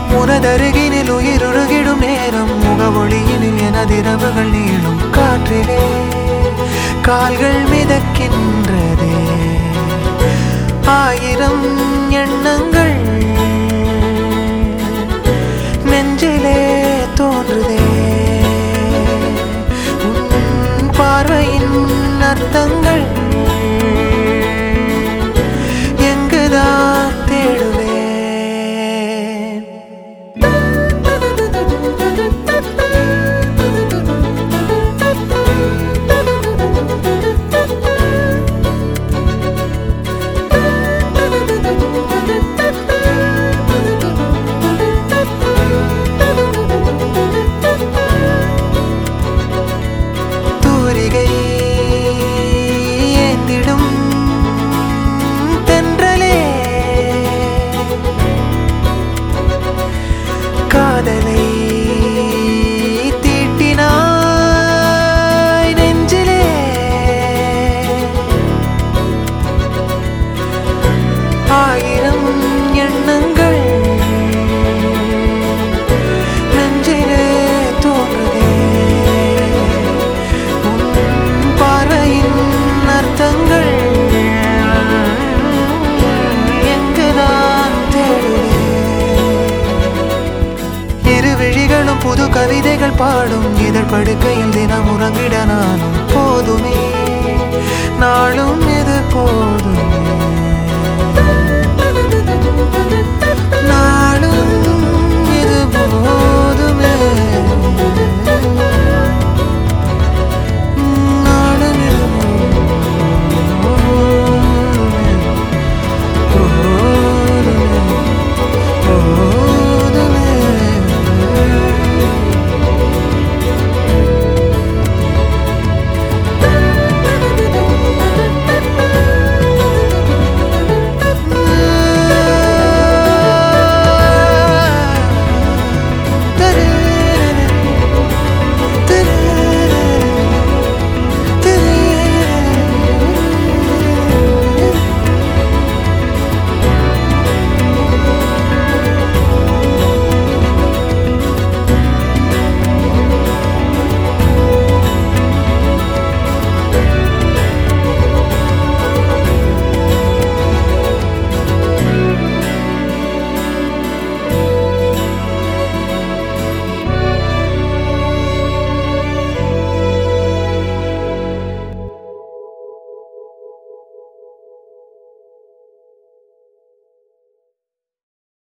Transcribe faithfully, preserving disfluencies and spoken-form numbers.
உனதருகினில் உயிருருகிடும் நேரம் முகவொளியினில் எனதிரவுகள் நீளும் காற்றிலே கால்கள் மிதக்கின்றதே ஆயிரம் எண்ணங்கள் நெஞ்சிலே தோன்றுதே உன் பார்வையின் அர்த்தங்கள் எங்குதான் தேடுவேன். காதலை தீட்டினாய் நெஞ்சிலே ஆயிரம் எண்ணங்கள் நெஞ்சிலே தோன்றுதே உன் பார்வையின் அர்த்தங்கள் எங்குதான் தேடுதே. இரு விழிகளும் புது கவிதைகள் பாடும் இதழ் படுக்கையில் தினம் உறங்கிட நானும் போதுமே நாளும் இது போதும்.